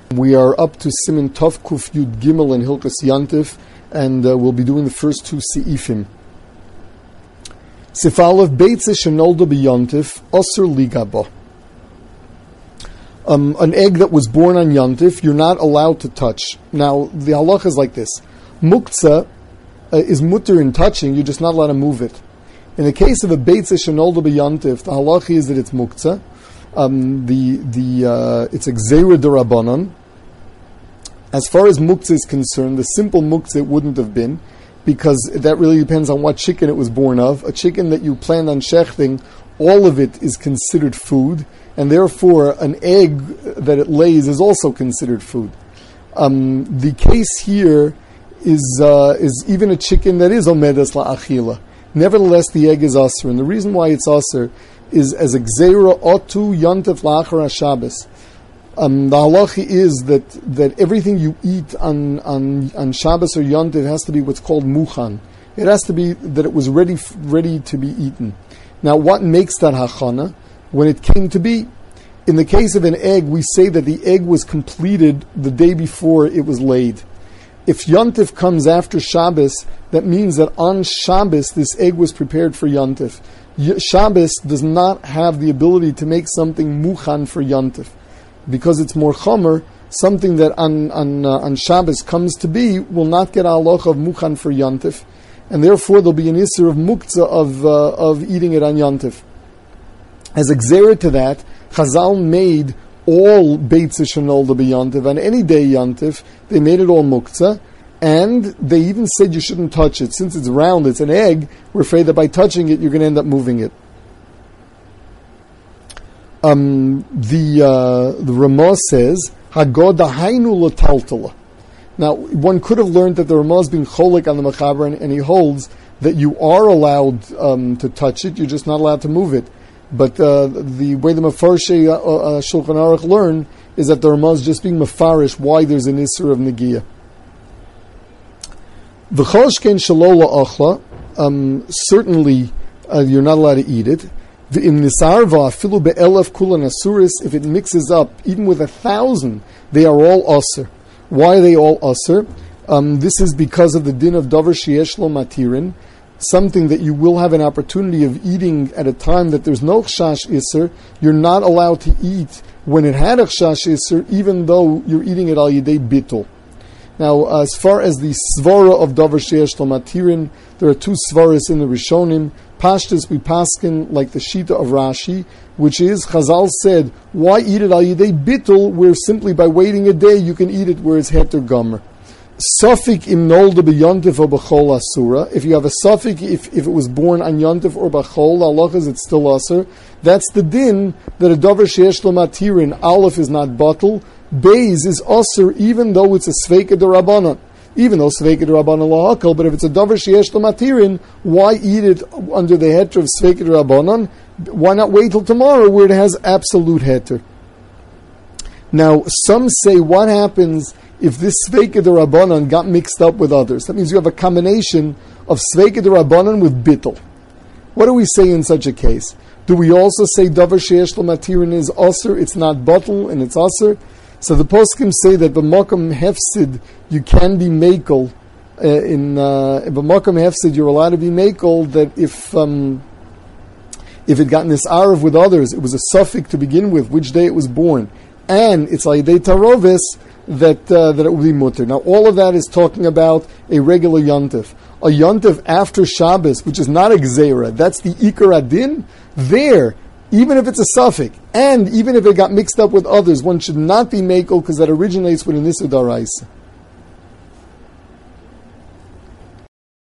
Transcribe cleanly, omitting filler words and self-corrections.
We are up to Siman Tov Kuf Yud Gimel in Hilchos Yantif, and we'll be doing the first two Seifim. Sif Aleph Beitze Shenolda B'Yantif Osir Ligaba. An egg that was born on Yantif, you're not allowed to touch. Now, the halacha is like this. Muktzah is mutter in touching, you're just not allowed to move it. In the case of a Beitze Shenolda B'Yantif, the halacha is that it's muktzah. It's a Gzeira D'Rabbanan. As far as muktzah is concerned, the simple muktzah it wouldn't have been, because that really depends on what chicken it was born of. A chicken that you planned on shechting, all of it is considered food, and therefore an egg that it lays is also considered food. The case here is even a chicken that is omedas la'achila. Nevertheless, the egg is aser, and the reason why it's aser is as a gzeira otu yontif la'achar HaShabbos. The halacha is that everything you eat on Shabbos or Yontif has to be what's called muchan. It has to be that it was ready to be eaten. Now, what makes that hachana? When it came to be, in the case of an egg, we say that the egg was completed the day before it was laid. If Yontif comes after Shabbos, that means that on Shabbos this egg was prepared for Yontif. Shabbos does not have the ability to make something muchan for Yontif. Because it's more chomer, something that on Shabbos comes to be will not get a halacha of muchan for Yantif, and therefore there'll be an isser of muktzah of eating it on Yantif. As a gzera to that, Chazal made all Beitze Shenolda B'Yantif, on any day Yantif, they made it all muktzah, and they even said you shouldn't touch it. Since it's round, it's an egg, we're afraid that by touching it, you're going to end up moving it. The Ramah says Hagoda Hainu Lataltala. Now, one could have learned that the Ramah is being cholik on the Mechaber, and he holds that you are allowed to touch it, you're just not allowed to move it. But the way the Mefarshei Shulchan Aruch learn is that the Ramah is just being mefarish why there's an isser of negiah. V'choshken shalola achla. Certainly, you're not allowed to eat it. If it mixes up, even with 1,000, they are all aser. Why are they all aser? This is because of the din of davar sheyesh lo matirin, something that you will have an opportunity of eating at a time that there's no chashash iser. You're not allowed to eat when it had a chashash iser, even though you're eating it al yedei bittul. Now, as far as the svara of davar sheyesh lo matirin, there are two svaras in the Rishonim. Pashtus, we paskin like the Shita of Rashi, which is, Chazal said, why eat it al yedei bittul, where simply by waiting a day you can eat it where it's heter gomer. Safik im nolda b'yontif or b'chol asura. If you have a safik, if it was born on yontif or b'chol, Allah is it's still asur. That's the din that a davar sheyesh lo matirin, aleph is not batul, beis is asur, even though it's a sveika d'Rabbanan. Even though Sveika D'Rabbanan Lahakal, but if it's a davar sheyesh lo matirin, why eat it under the heter of Sveika D'Rabbanan? Why not wait till tomorrow where it has absolute heter? Now, some say, what happens if this Sveika D'Rabbanan got mixed up with others? That means you have a combination of Sveika D'Rabbanan with bittul. What do we say in such a case? Do we also say davar sheyesh lo matirin is aser, it's not batul, and it's aser? So the poskim say that b'makom hefsid you can be mekel. In b'makom hefsid you're allowed to be mekel. That if it got nisarav with others, it was a suffix to begin with, which day it was born, and it's al yedei tarovis that it will be mutter. Now all of that is talking about a regular yontif. A yontif after Shabbos, which is not a gzeira, that's the ikar adin. There, even if it's a suffix, and even if it got mixed up with others, one should not be mekel because that originates with an issur daraisa.